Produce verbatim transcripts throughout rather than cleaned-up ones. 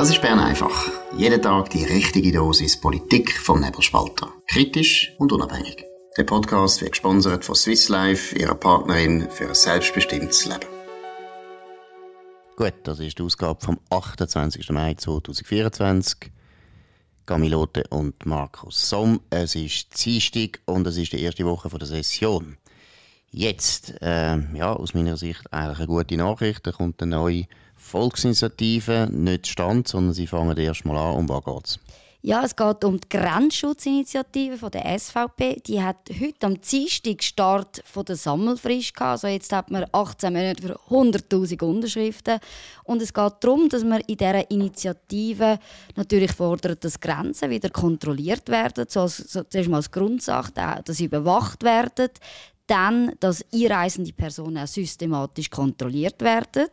Das ist Bern einfach. Jeden Tag die richtige Dosis Politik vom Nebelspalter. Kritisch und unabhängig. Der Podcast wird gesponsert von Swiss Life, ihrer Partnerin für ein selbstbestimmtes Leben. Gut, das ist die Ausgabe vom achtundzwanzigsten Mai zweitausendvierundzwanzig. Camilote und Markus Somm. Es ist Dienstag und es ist die erste Woche der Session. Jetzt, äh, ja, aus meiner Sicht eigentlich eine gute Nachricht. Da kommt eine neue Volksinitiative, nicht Stand, sondern sie fangen erst mal an. Um was geht's? Ja, es geht um die Grenzschutzinitiative von der S V P. Die hat heute am Dienstag Start von der Sammelfrist gehabt. Also jetzt hat man achtzehn Monate für hunderttausend Unterschriften. Und es geht darum, dass man in dieser Initiative natürlich fordert, dass Grenzen wieder kontrolliert werden. So, so, zuerst mal als Grundsache, dass sie überwacht werden. Dann, dass einreisende Personen auch systematisch kontrolliert werden.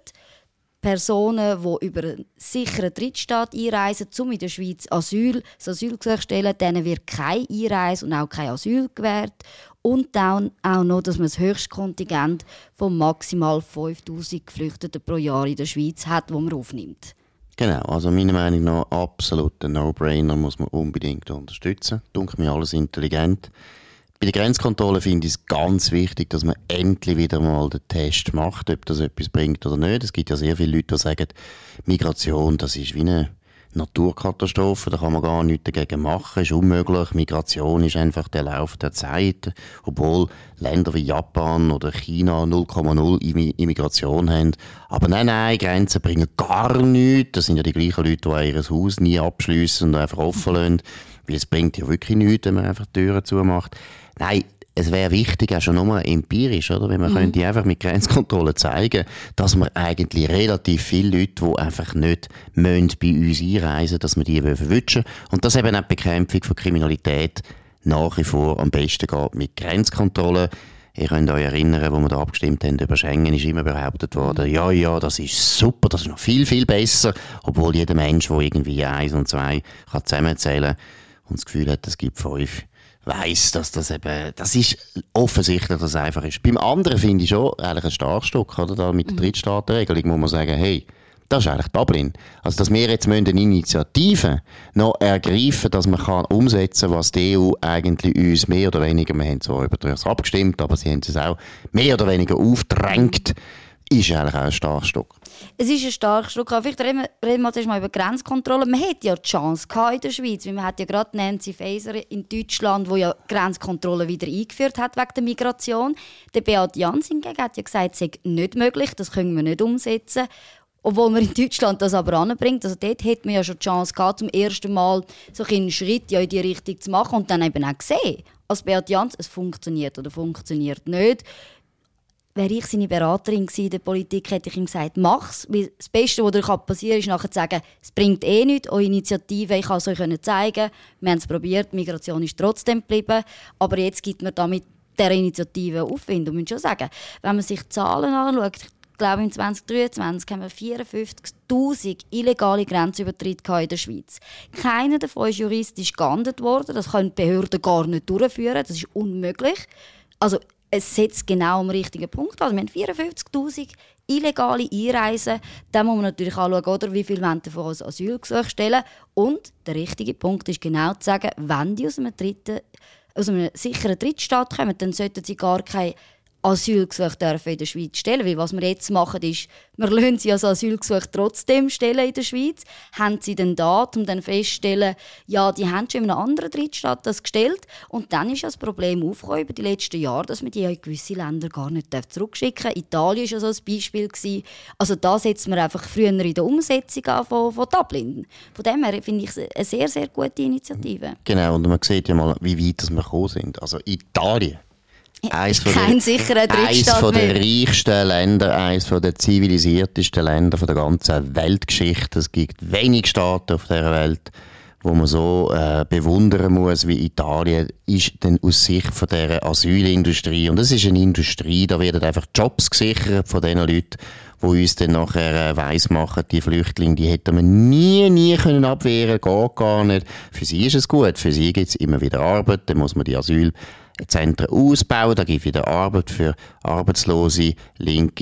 Personen, die über einen sicheren Drittstaat einreisen, um in der Schweiz Asyl, das Asylgesuch stellen, denen wird keine Einreise und auch kein Asyl gewährt. Und dann auch noch, dass man das höchste Kontingent von maximal fünftausend Geflüchteten pro Jahr in der Schweiz hat, das man aufnimmt. Genau, also meiner Meinung nach absolut ein No-Brainer, muss man unbedingt unterstützen. Dunkel mir alles intelligent. Bei der Grenzkontrolle finde ich es ganz wichtig, dass man endlich wieder mal den Test macht, ob das etwas bringt oder nicht. Es gibt ja sehr viele Leute, die sagen, Migration, das ist wie eine Naturkatastrophe, da kann man gar nichts dagegen machen, ist unmöglich. Migration ist einfach der Lauf der Zeit, obwohl Länder wie Japan oder China null Komma null Immigration haben. Aber nein, nein, Grenzen bringen gar nichts. Das sind ja die gleichen Leute, die ihr Haus nie abschliessen und einfach offen lassen. Weil es bringt ja wirklich nichts, wenn man einfach die Türen zumacht. Nein, es wäre wichtig, auch schon nur empirisch, oder? Wenn man mhm. könnte einfach mit Grenzkontrollen zeigen, dass man eigentlich relativ viele Leute, die einfach nicht bei uns einreisen, dass man die verwischen. Und dass eben auch die Bekämpfung von Kriminalität nach wie vor am besten geht mit Grenzkontrollen. Ihr könnt euch erinnern, wo wir da abgestimmt haben über Schengen, ist immer behauptet worden, ja, ja, das ist super, das ist noch viel, viel besser. Obwohl jeder Mensch, der irgendwie eins und zwei kann zusammenzählen und das Gefühl hat, es gibt fünf, weiss, dass das eben, das ist offensichtlich, dass es einfach ist. Beim anderen finde ich schon eigentlich ein Starkstück, oder? Da mit der Drittstaatenregelung muss man sagen, hey, das ist eigentlich Dublin. Also, dass wir jetzt eine Initiative noch ergreifen, dass man kann umsetzen kann, was die E U eigentlich uns mehr oder weniger, wir haben zwar über das abgestimmt, aber sie haben es auch mehr oder weniger aufgedrängt, ist eigentlich auch ein Starkstück. Es ist ein Starkstück. Vielleicht reden wir, reden wir zuerst mal über Grenzkontrolle. Man hätte ja die Chance gehabt in der Schweiz, weil man hat ja gerade Nancy Faeser in Deutschland, die ja Grenzkontrolle wieder eingeführt hat wegen der Migration. Der Beat Jans hingegen hat ja gesagt, es sei nicht möglich, das können wir nicht umsetzen. Obwohl man in Deutschland das aber anbringt. Also dort hätte man ja schon die Chance gehabt, zum ersten Mal so einen Schritt ja in die Richtung zu machen und dann eben auch gesehen, als Beat Jans, es funktioniert oder funktioniert nicht. Wäre ich seine Beraterin gewesen in der Politik, hätte ich ihm gesagt, mach's. Weil das Beste, was dir passieren kann, ist nachher zu sagen, es bringt eh nichts, eure Initiative, ich kann es euch zeigen. Wir haben es probiert, Migration ist trotzdem geblieben. Aber jetzt gibt man damit dieser Initiative Aufwind. Und ich muss schon sagen, wenn man sich die Zahlen anschaut, ich glaube, im zwanzig dreiundzwanzig haben wir vierundfünfzigtausend illegale Grenzübertritte in der Schweiz. Keiner davon ist juristisch geahndet worden. Das können die Behörden gar nicht durchführen. Das ist unmöglich. Also, es setzt genau am richtigen Punkt an. Wir haben vierundfünfzigtausend illegale Einreisen. Dann muss man natürlich anschauen, oder, wie viele wollen davon als Asylgesuch stellen. Und der richtige Punkt ist genau zu sagen, wenn die aus einem, dritten, aus einem sicheren Drittstaat kommen, dann sollten sie gar kein Asylgesuch dürfen in der Schweiz stellen. Weil was wir jetzt machen, ist, wir lassen sie als Asylgesuch trotzdem stellen in der Schweiz. Haben sie dann Daten, um dann festzustellen, ja, die haben schon in einem anderen Drittstaat das gestellt. Und dann ist das Problem aufgekommen über die letzten Jahre, dass man die in gewisse Länder gar nicht zurückschicken darf. Italien war ja so ein Beispiel gewesen. Also da setzt man einfach früher in der Umsetzung an von, von Dublin. Von dem her finde ich es eine sehr, sehr gute Initiative. Genau, und man sieht ja mal, wie weit wir gekommen sind. Also Italien. Eins Kein sicherer Drittstaat Eines der reichsten Länder, eines der zivilisiertesten Länder der ganzen Weltgeschichte. Es gibt wenig Staaten auf dieser Welt, wo man so äh, bewundern muss wie Italien, ist dann aus Sicht von dieser Asylindustrie. Und das ist eine Industrie, da werden einfach Jobs gesichert von den Leuten, die uns dann nachher äh, weiss machen, die Flüchtlinge, die hätten wir nie, nie können abwehren, geht gar nicht. Für sie ist es gut, für sie gibt es immer wieder Arbeit, dann muss man die Asylzentren ausbauen, da gibt es wieder Arbeit für arbeitslose, linke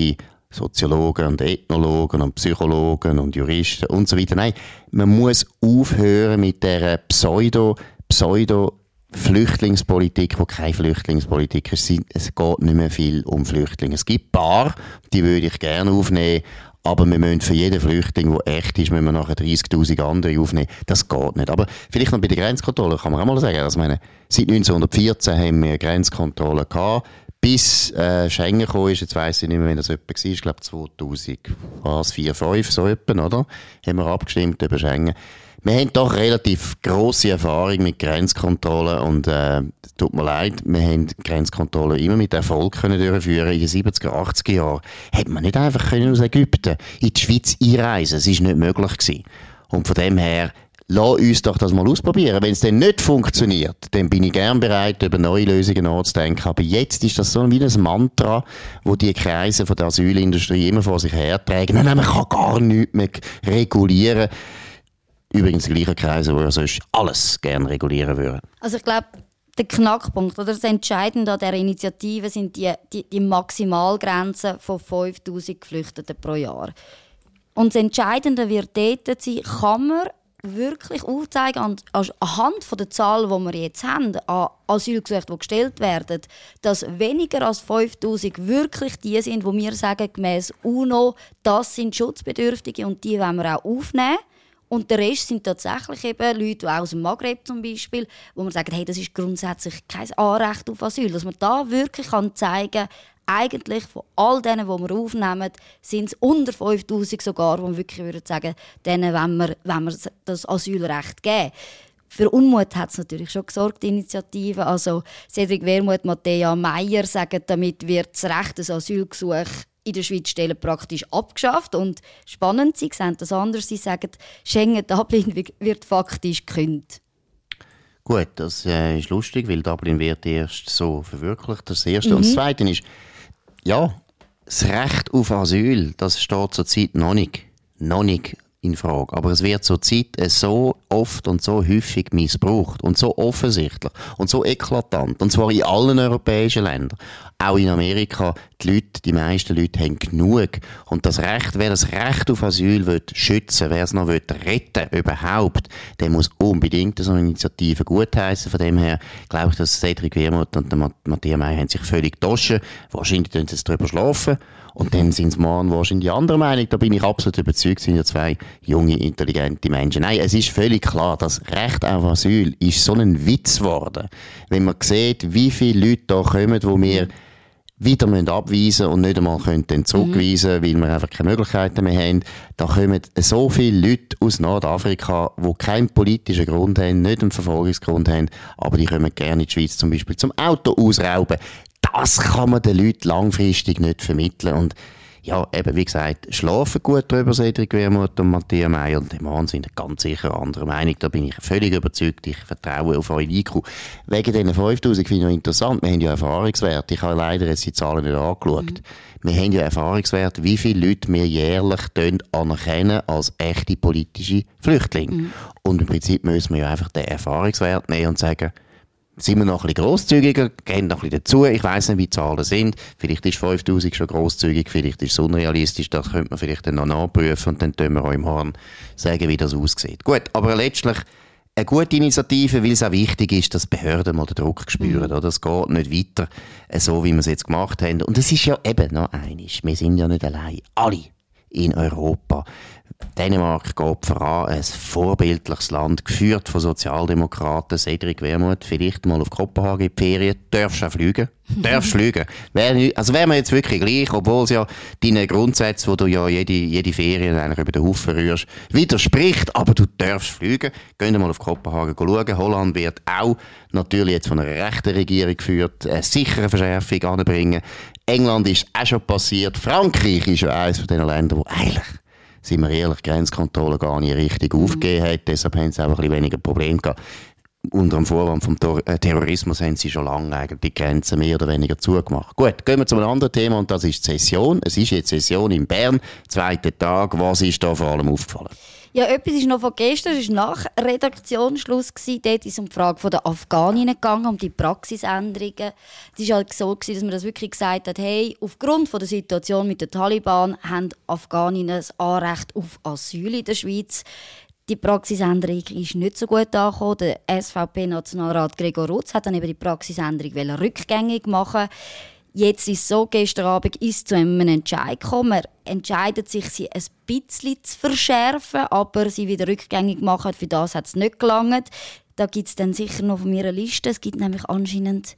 Soziologen und Ethnologen und Psychologen und Juristen und so weiter. Nein, man muss aufhören mit dieser Pseudo, Pseudo Flüchtlingspolitik, die keine Flüchtlingspolitik ist. Es geht nicht mehr viel um Flüchtlinge. Es gibt ein paar, die würde ich gerne aufnehmen, aber wir müssen für jeden Flüchtling, der echt ist, müssen wir nachher dreißigtausend andere aufnehmen. Das geht nicht. Aber vielleicht noch bei der Grenzkontrolle kann man auch mal sagen, also meine, seit neunzehnhundertvierzehn haben wir Grenzkontrollen gehabt, bis äh, Schengen gekommen ist, jetzt weiss ich nicht mehr, wenn das etwa war, ich glaube zweitausendvier, fünf, so etwa, oder? Haben wir abgestimmt über Schengen. Wir haben doch relativ grosse Erfahrung mit Grenzkontrollen und äh, tut mir leid, wir haben Grenzkontrollen immer mit Erfolg können durchführen. In den siebziger, achtziger Jahren hätte man nicht einfach können aus Ägypten in die Schweiz einreisen. Es war nicht möglich gewesen. Und von dem her, lass uns doch das mal ausprobieren. Wenn es dann nicht funktioniert, dann bin ich gern bereit, über neue Lösungen nachzudenken. Aber jetzt ist das so wie ein Mantra, wo die Kreise von der Asylindustrie immer vor sich hertragen. Nein, nein, man kann gar nichts mehr regulieren. Übrigens die gleichen Kreise, die ja sonst alles gerne regulieren würden. Also ich glaube, der Knackpunkt oder das Entscheidende an dieser Initiative sind die, die, die Maximalgrenzen von fünftausend Geflüchteten pro Jahr. Und das Entscheidende wird dort sein, kann man wirklich aufzeigen, anhand von der Zahl, die wir jetzt haben, an Asylgesuchen, die gestellt werden, dass weniger als fünftausend wirklich die sind, wo wir sagen, gemäss UNO, das sind Schutzbedürftige und die wollen wir auch aufnehmen. Und der Rest sind tatsächlich eben Leute aus dem Maghreb zum Beispiel, wo man sagt, hey, das ist grundsätzlich kein Anrecht auf Asyl. Dass man da wirklich kann zeigen, eigentlich von all denen, die wir aufnehmen, sind es unter fünftausend sogar, wo man wirklich würde sagen, denen wollen wir, wollen wir das Asylrecht geben. Für Unmut hat es natürlich schon gesorgt, die Initiative. Also Cedric Wermuth, Matthäa Meier sagen, damit wird das Recht des Asylgesuchs in der Schweiz stellen praktisch abgeschafft. Und spannend, sie sehen das anders. Sie sagen, Schengen-Dublin wird faktisch gekündigt. Gut, das äh, ist lustig, weil Dublin wird erst so verwirklicht. Das Erste. Mhm. Und das Zweite ist, ja, das Recht auf Asyl, das steht zurzeit noch nicht, noch nicht in Frage. Aber es wird zurzeit so oft und so häufig missbraucht und so offensichtlich und so eklatant. Und zwar in allen europäischen Ländern. Auch in Amerika, die Leute, die meisten Leute haben genug. Und das Recht, wer das Recht auf Asyl will schützen, wer es noch will retten überhaupt, der muss unbedingt so eine Initiative gutheissen. Von dem her glaube ich, dass Cedric Wermuth und der Matthäa Meier haben sich völlig getoschen. Wahrscheinlich tun sie jetzt darüber schlafen. Und dann sind es morgen wahrscheinlich andere Meinung. Da bin ich absolut überzeugt, sind ja zwei junge, intelligente Menschen. Nein, es ist völlig klar, das Recht auf Asyl ist so ein Witz geworden. Wenn man sieht, wie viele Leute da kommen, wo wir wieder abweisen müssen und nicht einmal können zurückweisen, mhm. weil wir einfach keine Möglichkeiten mehr haben. Da kommen so viele Leute aus Nordafrika, die keinen politischen Grund haben, nicht einen Verfolgungsgrund haben, aber die kommen gerne in die Schweiz zum Beispiel zum Auto ausrauben. Das kann man den Leuten langfristig nicht vermitteln. Und ja, eben, wie gesagt, schlafen gut drüber, Cedric Wermuth und Matthäa Meier. Und die Mann sind ganz sicher anderer Meinung. Da bin ich völlig überzeugt. Ich vertraue auf euren I Q. Wegen diesen fünftausend finde ich noch interessant. Wir haben ja Erfahrungswerte. Ich habe leider jetzt die Zahlen nicht angeschaut. Mhm. Wir haben ja Erfahrungswerte, wie viele Leute wir jährlich anerkennen als echte politische Flüchtlinge. Mhm. Und im Prinzip müssen wir ja einfach den Erfahrungswert nehmen und sagen, sind wir noch ein bisschen grosszügiger, gehen noch ein bisschen dazu. Ich weiss nicht, wie die Zahlen sind. Vielleicht ist fünftausend schon grosszügig, vielleicht ist es unrealistisch. Das könnte man vielleicht dann noch nachprüfen und dann können wir euch im Horn sagen, wie das aussieht. Gut, aber letztlich eine gute Initiative, weil es auch wichtig ist, dass Behörden mal den Druck spüren. Mhm. Das geht nicht weiter, so wie wir es jetzt gemacht haben. Und es ist ja eben noch eines. Wir sind ja nicht allein. Alle in Europa. Dänemark geht voran, ein vorbildliches Land, geführt von Sozialdemokraten. Cedric Wermuth, vielleicht mal auf Kopenhagen in die Ferien. Darfst du auch fliegen? Darfst du fliegen? Wär, also wären wir jetzt wirklich gleich, obwohl es ja deinen Grundsätzen, wo du ja jede, jede Ferien eigentlich über den Haufen rührst, widerspricht, aber du darfst fliegen. Gehen wir mal auf Kopenhagen schauen. Holland wird auch natürlich jetzt von einer rechten Regierung geführt, eine sichere Verschärfung anbringen. England ist auch schon passiert. Frankreich ist ja eines von den Ländern, wo eigentlich, sind wir ehrlich, Grenzkontrolle gar nicht richtig mhm. aufgegeben hat. Deshalb haben sie auch ein bisschen weniger Probleme gehabt. Unter dem Vorwand vom Tor- äh, Terrorismus haben sie schon lange eigentlich die Grenzen mehr oder weniger zugemacht. Gut, gehen wir zu einem anderen Thema und das ist die Session. Es ist jetzt Session in Bern, zweiter Tag. Was ist da vor allem aufgefallen? Ja, etwas ist noch von gestern, es war nach Redaktionsschluss. Dort ist es um die Frage der Afghaninnen gegangen, um die Praxisänderungen. Es war halt so, dass man das wirklich gesagt hat, hey, aufgrund der Situation mit den Taliban haben Afghaninnen das Anrecht auf Asyl in der Schweiz. Die Praxisänderung ist nicht so gut angekommen. Der S V P-Nationalrat Gregor Rutz hat dann eben die Praxisänderung rückgängig machen. Jetzt ist es so, gestern Abend ist es zu einem Entscheid gekommen. Er entscheidet sich, sie ein bisschen zu verschärfen, aber sie wieder rückgängig machen. Für das hat es nicht gelangt. Da gibt es dann sicher noch von mir eine Liste. Es gibt nämlich anscheinend,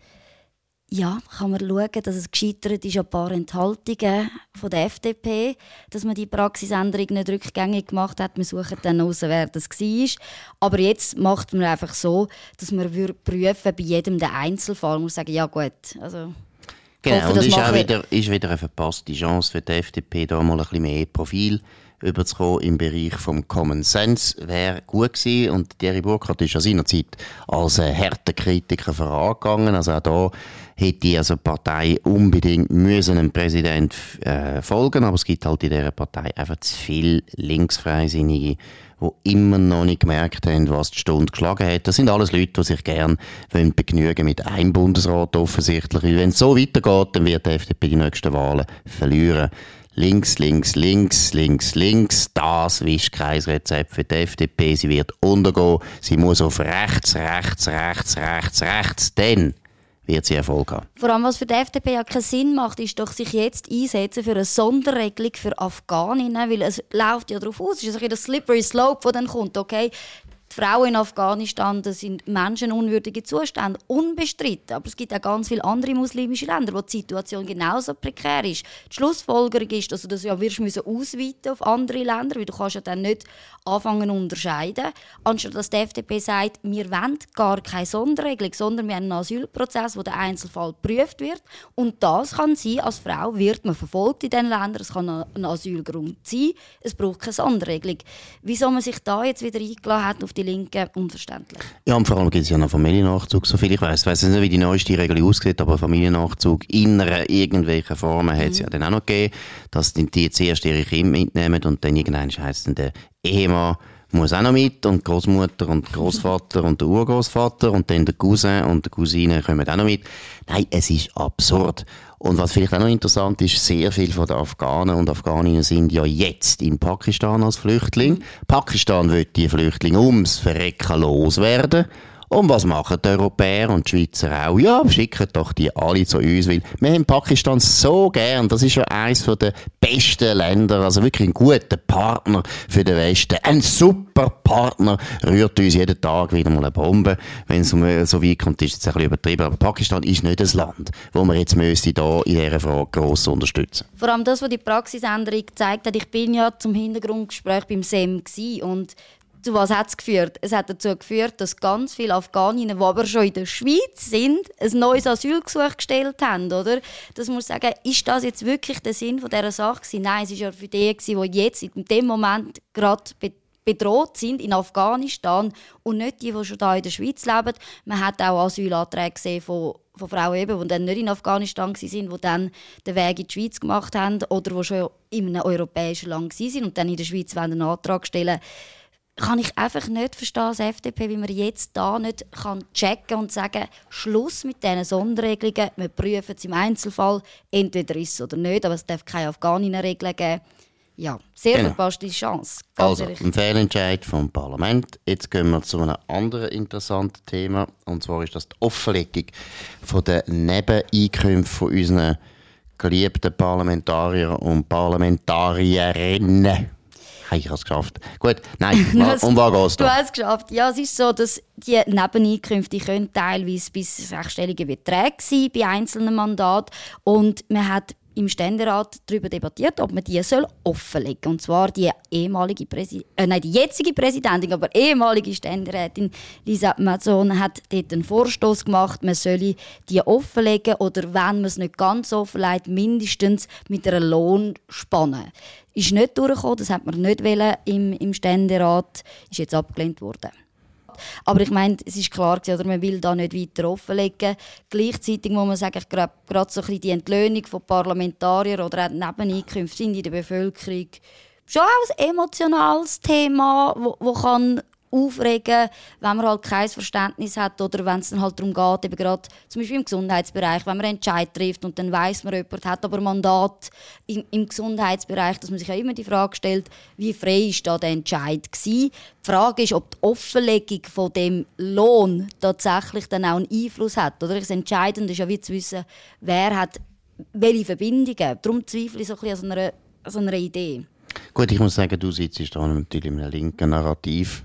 ja, kann man schauen, dass es gescheitert ist an ein paar Enthaltungen von der F D P, dass man die Praxisänderung nicht rückgängig gemacht hat. Wir suchen dann heraus, wer das war. Aber jetzt macht man einfach so, dass man prüfen bei jedem den Einzelfall. Man muss sagen, ja gut, also... Genau, hoffe, und ist auch mache... wieder, ist wieder eine verpasste Chance für die F D P, da mal ein bisschen mehr Profil überzukommen im Bereich vom Common Sense. Wäre gut gewesen. Und Thierry Burkhardt ist ja seinerzeit als äh, harter Kritiker vorangegangen. Also auch da hätte also die Partei unbedingt müssen einem Präsident äh, folgen, aber es gibt halt in dieser Partei einfach zu viele Linksfreisinnige, die immer noch nicht gemerkt haben, was die Stunde geschlagen hat. Das sind alles Leute, die sich gerne begnügen mit einem Bundesrat offensichtlich. Weil wenn es so weitergeht, dann wird die F D P die nächsten Wahlen verlieren. Links, links, links, links, links. Das ist kein Rezept für die F D P. Sie wird untergehen. Sie muss auf rechts, rechts, rechts, rechts, rechts. Dann wird sie Erfolg haben. Vor allem, was für die F D P ja keinen Sinn macht, ist doch, sich jetzt einsetzen für eine Sonderregelung für Afghaninnen, weil es läuft ja darauf aus, es ist ein bisschen der slippery slope, der dann kommt, okay? Die Frauen in Afghanistan, das sind menschenunwürdige Zustände, unbestritten. Aber es gibt auch ganz viele andere muslimische Länder, wo die Situation genauso prekär ist. Die Schlussfolgerung ist, dass du das ja wirst müssen ausweiten auf andere Länder, weil du kannst ja dann nicht anfangen zu unterscheiden. Anstatt dass die F D P sagt, wir wollen gar keine Sonderregelung, sondern wir haben einen Asylprozess, wo der Einzelfall geprüft wird. Und das kann sein, als Frau wird man verfolgt in diesen Ländern. Es kann ein Asylgrund sein. Es braucht keine Sonderregelung. Wieso man sich da jetzt wieder eingeladen hat auf die Linken, unverständlich. Ja, und vor allem gibt es ja noch Familiennachzug, so viel ich weiss. Ich weiss nicht, wie die neueste Regel aussieht, aber Familiennachzug in einer irgendwelchen Formen hat es mhm. ja dann auch noch gegeben, dass die jetzt erst ihre Kinder mitnehmen und dann irgendwann heisst dann der Ehemann muss auch noch mit und die Großmutter und der Großvater und der Urgroßvater und dann der Cousin und die Cousine kommen auch noch mit. Nein, es ist absurd. Und was vielleicht auch noch interessant ist, sehr viele von den Afghanen und Afghaninnen sind ja jetzt in Pakistan als Flüchtling. Mhm. Pakistan will die Flüchtlinge ums Verrecken loswerden. Und was machen die Europäer und die Schweizer auch? Ja, schicken doch die alle zu uns, weil wir haben Pakistan so gern. Das ist ja eines der besten Länder, also wirklich ein guter Partner für den Westen. Ein super Partner, rührt uns jeden Tag wieder mal eine Bombe. Wenn es so weit kommt, ist es ein bisschen übertrieben. Aber Pakistan ist nicht ein Land, wo man jetzt müsste da in dieser Frage gross unterstützen. Vor allem das, was die Praxisänderung gezeigt hat. Ich bin ja zum Hintergrundgespräch beim S E M gewesen und zu was hat es geführt? Es hat dazu geführt, dass ganz viele Afghaninnen, die aber schon in der Schweiz sind, ein neues Asylgesuch gestellt haben, oder? Das muss sagen, ist das jetzt wirklich der Sinn von dieser Sache gewesen? Nein, es war ja für die, die jetzt in dem Moment gerade bedroht sind in Afghanistan und nicht die, die schon hier in der Schweiz leben. Man hat auch Asylanträge gesehen von von Frauen, eben, die dann nicht in Afghanistan waren, die dann den Weg in die Schweiz gemacht haben oder die schon in einem europäischen Land waren und dann in der Schweiz einen Antrag stellen. Kann ich einfach nicht verstehen als F D P, wie man jetzt da nicht kann checken und sagen, Schluss mit diesen Sonderregelungen, wir prüfen es im Einzelfall, entweder ist es oder nicht, aber es darf keine Afghaninnen-Regeln geben. Ja, sehr genau. Verpasste Chance. Also, ehrlich. Ein Fehlentscheid vom Parlament. Jetzt gehen wir zu einem anderen interessanten Thema, und zwar ist das die Offenlegung von der Nebeneinkünfte von unseren geliebten Parlamentarier und Parlamentarierinnen. Ich habe es geschafft. Gut, nein, um was geht es da? Du hast es geschafft. Ja, es ist so, dass die Nebeneinkünfte die können teilweise bis sechsstellige Beträge sein bei einzelnen Mandaten. Und man hat im Ständerat darüber debattiert, ob man die soll offenlegen soll. Und zwar die ehemalige Präsi- äh, nein, die jetzige Präsidentin, aber ehemalige Ständerätin Lisa Mazzone hat dort einen Vorstoß gemacht, man solle die offenlegen oder wenn man es nicht ganz offenlegt, mindestens mit einer Lohnspanne. Ist nicht durchgekommen, das hat man nicht wollen im, im Ständerat, ist jetzt abgelehnt worden. Aber ich meine, es ist klar, oder man will da nicht weiter offenlegen. Gleichzeitig muss man sagen, gerade, gerade so ein bisschen die Entlöhnung von Parlamentariern oder auch Nebeneinkünfte sind in der Bevölkerung schon auch ein emotionales Thema, wo, wo kann aufregen, wenn man halt kein Verständnis hat oder wenn es dann halt darum geht, eben gerade zum Beispiel im Gesundheitsbereich, wenn man einen Entscheid trifft und dann weiss man, jemand hat aber Mandat im, im Gesundheitsbereich, dass man sich ja immer die Frage stellt, wie frei ist da der Entscheid gewesen. Die Frage ist, ob die Offenlegung von dem Lohn tatsächlich dann auch einen Einfluss hat. Oder? Das Entscheidende ist ja wie zu wissen, wer hat welche Verbindungen. Darum zweifle ich so ein bisschen an so einer, an so einer Idee. Gut, ich muss sagen, du sitzt da natürlich in einem linken Narrativ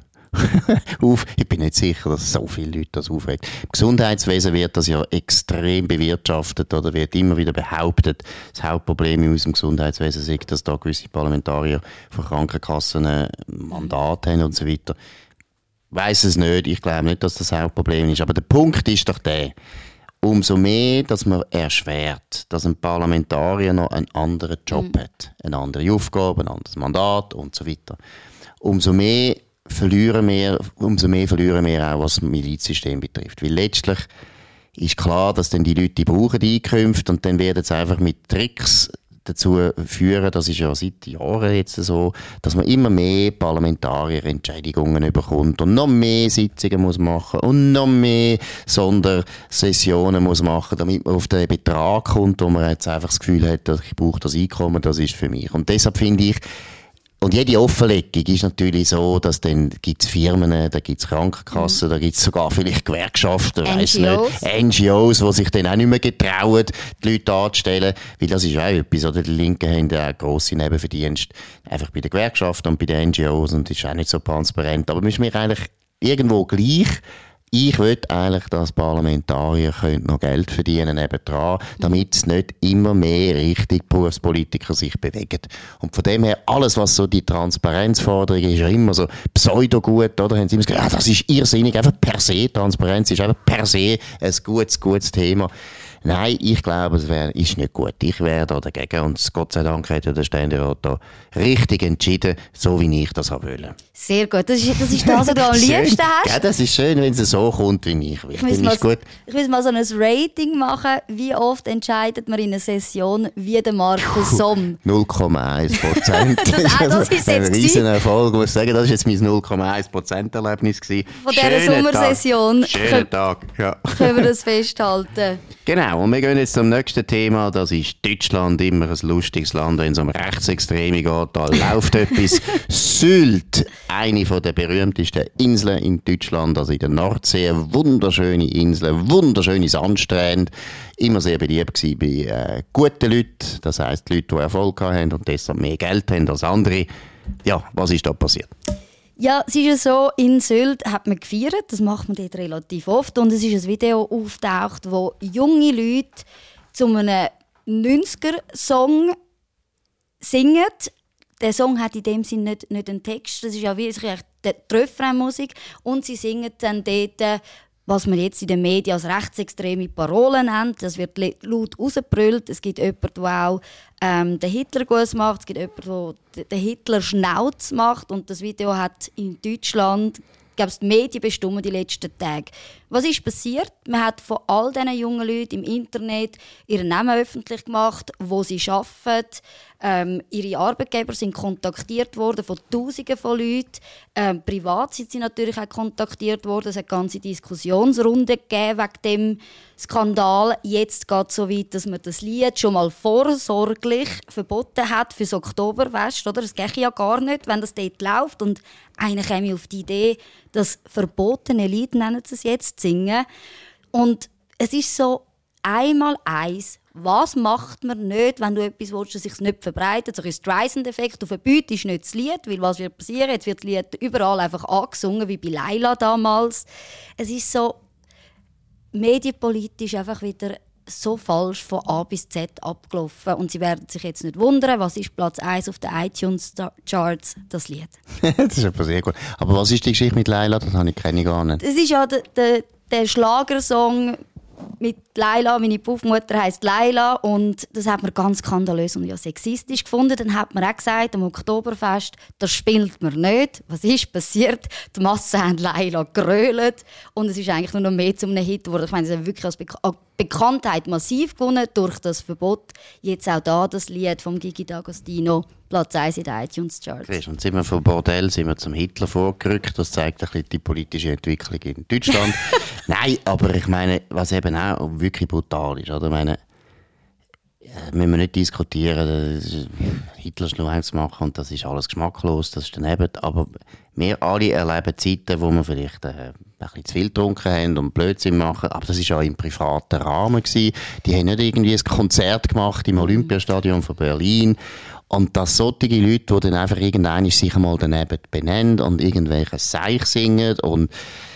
auf. Ich bin nicht sicher, dass so viele Leute das aufregt. Im Gesundheitswesen wird das ja extrem bewirtschaftet oder wird immer wieder behauptet, das Hauptproblem in unserem Gesundheitswesen ist, dass da gewisse Parlamentarier von Krankenkassen ein Mandat haben und so weiter. Ich weiss es nicht, ich glaube nicht, dass das das Hauptproblem ist. Aber der Punkt ist doch der, umso mehr, dass man erschwert, dass ein Parlamentarier noch einen anderen Job mhm. hat, eine andere Aufgabe, ein anderes Mandat und so weiter. Umso mehr verlieren wir, umso mehr verlieren wir auch, was das Milizsystem betrifft. Weil letztlich ist klar, dass dann die Leute die brauchen, die Einkünfte, und dann werden sie einfach mit Tricks dazu führen, das ist ja seit Jahren jetzt so, dass man immer mehr Parlamentarier-Entscheidungen bekommt und noch mehr Sitzungen muss machen und noch mehr Sondersessionen muss machen, damit man auf den Betrag kommt, wo man jetzt einfach das Gefühl hat, dass ich brauche das Einkommen, das ist für mich. Und deshalb finde ich, und jede Offenlegung ist natürlich so, dass dann gibt's Firmen, da gibt's Krankenkassen, mhm. da gibt's sogar vielleicht Gewerkschaften, weiss nicht, N G Os, die sich dann auch nicht mehr getrauen, die Leute anzustellen, weil das ist auch etwas, oder die Linken haben ja auch grosse Nebenverdienste, einfach bei den Gewerkschaften und bei den N G Os, und das ist auch nicht so transparent, aber ist mir eigentlich irgendwo gleich. Ich will eigentlich, dass Parlamentarier noch Geld verdienen nebendran, damit es nicht immer mehr richtig Berufspolitiker sich bewegen. Und von dem her, alles, was so die Transparenzforderung ist, ja immer so pseudo-gut, oder? Haben sie immer gesagt, ja, das ist irrsinnig, einfach per se, Transparenz ist einfach per se ein gutes, gutes Thema. Nein, ich glaube, es wär, ist nicht gut. Ich wäre da dagegen, und Gott sei Dank hat der Ständerat da richtig entschieden, so wie ich das haben wollte. Sehr gut. Das ist das, ist das was du am liebsten hast. Ja, das ist schön, wenn es so kommt, wie ich will. Ich muss, mal, gut. ich muss mal so ein Rating machen. Wie oft entscheidet man in einer Session wie der Markus Somm? null Komma eins Prozent. das, ah, das ist ein riesen Erfolg. Ich muss sagen, das war jetzt mein null Komma eins Prozent Erlebnis gewesen. Von dieser Sommersession. Schönen Tag. Ja. Können wir das festhalten. Genau, und wir gehen jetzt zum nächsten Thema. Das ist Deutschland, immer ein lustiges Land, wenn es um Rechtsextreme geht. Da läuft etwas. Sylt, eine der berühmtesten Inseln in Deutschland, also in der Nordsee. Eine wunderschöne Insel, wunderschöne Sandstrände. Immer sehr beliebt gewesen bei äh, guten Leuten. Das heisst, die Leute, die Erfolg haben und deshalb mehr Geld haben als andere. Ja, was ist da passiert? Ja, es ist ja so, in Sylt hat man gefeiert, das macht man dort relativ oft, und es ist ein Video auftaucht, wo junge Leute zu einem neunziger-Song singen. Der Song hat in dem Sinne nicht, nicht einen Text, das ist ja wie die Refrainmusik, und sie singen dann dort, was man jetzt in den Medien als rechtsextreme Parolen nennt. Das wird laut rausgebrüllt. Es gibt jemanden, der auch ähm, den Hitlergruß macht. Es gibt jemanden, der den Hitler-Schnauz macht. Und das Video hat in Deutschland, ich glaube, die Medien bestimmen die letzten Tage. Was ist passiert? Man hat von all diesen jungen Leuten im Internet ihren Namen öffentlich gemacht, wo sie arbeiten. Ähm, ihre Arbeitgeber sind kontaktiert worden von Tausenden von Leuten. Ähm, privat sind sie natürlich auch kontaktiert worden. Es hat ganze Diskussionsrunden gegeben wegen dem Skandal. Jetzt geht es so weit, dass man das Lied schon mal vorsorglich verboten hat für das Oktoberfest. Oder? Das geht ja gar nicht, wenn das dort läuft. Und einer käme auf die Idee, das verbotene Lied, nennen sie es jetzt, zu singen. Und es ist so einmal eins. Was macht man nicht, wenn du etwas willst, das sich nicht verbreitet? So ein Streisand-Effekt. Du verbietest nicht das Lied, weil was wird passieren? Jetzt wird das Lied überall einfach angesungen, wie bei Laila damals. Es ist so medienpolitisch einfach wieder so falsch von A bis Z abgelaufen. Und sie werden sich jetzt nicht wundern, was ist Platz eins auf den iTunes-Charts, das Lied. Das ist aber sehr gut. Aber was ist die Geschichte mit Laila? Das habe ich keine gar nicht. Das ist ja der, der, der Schlagersong mit Laila. Meine Puffmutter heisst Laila, und das hat man ganz skandalös und ja sexistisch gefunden. Dann hat man auch gesagt, am Oktoberfest, das spielt man nicht. Was ist passiert? Die Massen haben Laila gerölt und es ist eigentlich nur noch mehr zu einem Hit geworden. Ich meine, es hat wirklich als Be- Bekanntheit massiv gewonnen durch das Verbot. Jetzt auch da das Lied von Gigi D'Agostino. Platz eins in den iTunes-Charts. Und sind wir vom Bordell sind wir zum Hitler vorgerückt. Das zeigt ein bisschen die politische Entwicklung in Deutschland. Nein, aber ich meine, was eben auch wirklich brutal ist, oder? Ich meine, müssen wir nicht diskutieren, Hitler ist nur eins zu machen und das ist alles geschmacklos, das ist daneben. Aber wir alle erleben Zeiten, wo wir vielleicht äh, ein bisschen zu viel getrunken haben und Blödsinn machen, aber das war auch im privaten Rahmen gewesen. Die haben nicht irgendwie ein Konzert gemacht im Olympiastadion von Berlin. Und dass solche Leute, die dann einfach irgendwann sich mal daneben benennen und irgendwelche Seich singen und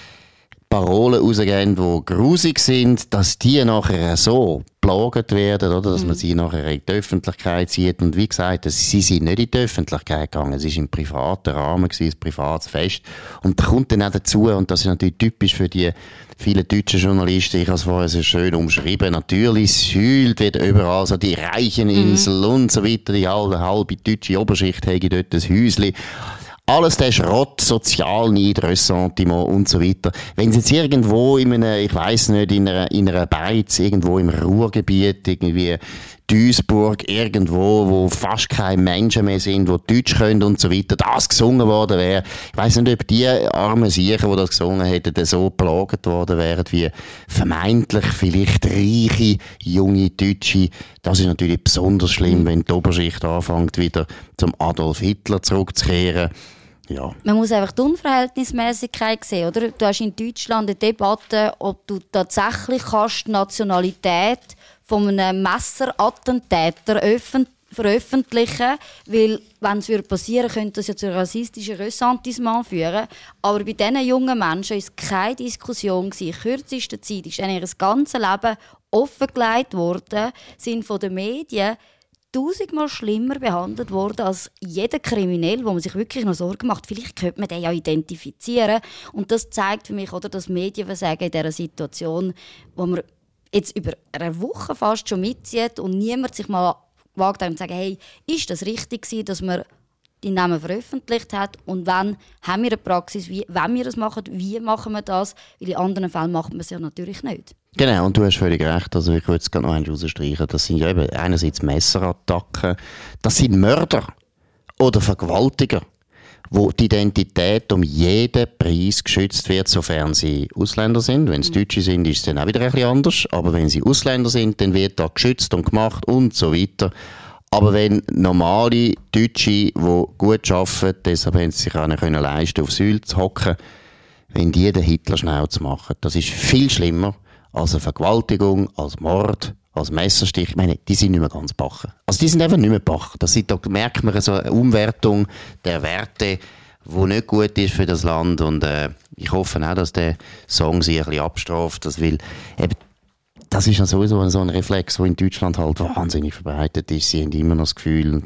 Parolen rausgeben, die grusig sind, dass die nachher so plaget werden, oder? Dass man sie nachher in die Öffentlichkeit zieht. Und wie gesagt, sie sind nicht in die Öffentlichkeit gegangen. Es war im privaten Rahmen, ein privates Fest. Und da kommt dann auch dazu, und das ist natürlich typisch für die vielen deutschen Journalisten, ich habe es vorher so schön umschrieben, natürlich es heult wieder überall, so die Reicheninsel mhm. und so weiter, die halbe, halbe deutsche Oberschicht hätte dort ein Häuschen. Alles der Schrott, Sozialneid, Ressentiment und so weiter. Wenn sie jetzt irgendwo in einem, ich weiss nicht, in einer, in einer Beiz, irgendwo im Ruhrgebiet, irgendwie Duisburg, irgendwo, wo fast keine Menschen mehr sind, die Deutsch können und so weiter, das gesungen worden wäre. Ich weiss nicht, ob die armen Siechen, die das gesungen hätten, so belagert worden wären, wie vermeintlich vielleicht reiche, junge Deutsche. Das ist natürlich besonders schlimm, wenn die Oberschicht anfängt, wieder zum Adolf Hitler zurückzukehren. Ja. Man muss einfach die Unverhältnismäßigkeit sehen, oder? Du hast in Deutschland eine Debatte, ob du tatsächlich kannst die Nationalität von einem Messerattentäter veröffentlichen, weil, wenn es passieren würde, könnte das ja zu rassistischen Ressentiment führen. Aber bei diesen jungen Menschen war es keine Diskussion. In kürzester Zeit ist ihnen ihr ganzes Leben offengelegt worden, sind von den Medien tausendmal schlimmer behandelt worden als jeder Kriminell, wo man sich wirklich noch Sorgen macht. Vielleicht könnte man den ja identifizieren. Und das zeigt für mich, oder, das Medienversagen in dieser Situation, wo man jetzt über eine Woche fast schon mitzieht und niemand sich mal gewagt hat und sagt, hey, ist das richtig gewesen, dass man die Namen veröffentlicht hat und wenn haben wir eine Praxis, wie, wenn wir das machen, wie machen wir das, weil in anderen Fällen macht man es ja natürlich nicht. Genau, und du hast völlig recht, also ich würde es gerne noch eins rausstreichen, das sind ja eben einerseits Messerattacken, das sind Mörder oder Vergewaltiger, wo die Identität um jeden Preis geschützt wird, sofern sie Ausländer sind. Wenn es Deutsche sind, ist es dann auch wieder ein bisschen anders, aber wenn sie Ausländer sind, dann wird da geschützt und gemacht und so weiter. Aber wenn normale Deutsche, die gut arbeiten, deshalb haben sie sich auch nicht leisten, auf Sylt zu hocken, wenn die den Hitler-Schnauz machen, das ist viel schlimmer als eine Vergewaltigung, als Mord, als Messerstich. Ich meine, die sind nicht mehr ganz bachen. Also die sind einfach nicht mehr bachen. Das sind, da merkt man so eine Umwertung der Werte, die nicht gut ist für das Land. Und äh, ich hoffe auch, dass der Song sich ein bisschen abstraft. Das, will, eben, das ist ja sowieso so ein Reflex, der in Deutschland halt wahnsinnig verbreitet ist. Sie haben immer noch das Gefühl,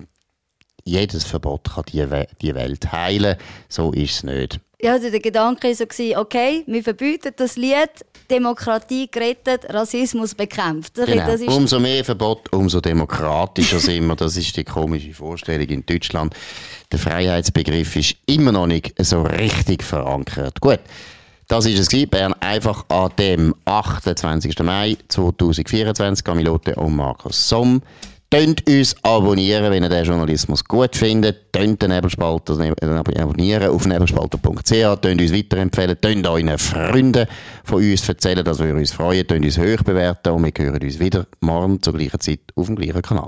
jedes Verbot kann die, We- die Welt heilen. So ist es nicht. Ja, also der Gedanke war so, okay, wir verbieten das Lied, Demokratie gerettet, Rassismus bekämpft. Genau. Das ist umso mehr Verbot, umso demokratischer sind wir. Das ist die komische Vorstellung in Deutschland. Der Freiheitsbegriff ist immer noch nicht so richtig verankert. Gut, das war es gewesen. Bern einfach an dem achtundzwanzigsten Mai zweitausendvierundzwanzig. Camilote und Markus Somm. Tönt uns abonnieren, wenn ihr den Journalismus gut findet. Tönt den Nebelspalter abonnieren auf nebelspalter punkt c h. Tönt uns weiterempfehlen. Tönt euren Freunden von uns erzählen, dass wir uns freuen. Tönt uns hoch bewerten und wir hören uns wieder morgen zur gleichen Zeit auf dem gleichen Kanal.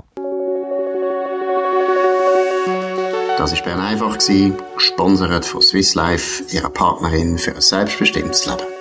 Das war Bern einfach, gesponsert von Swiss Life, ihrer Partnerin für ein selbstbestimmtes Leben.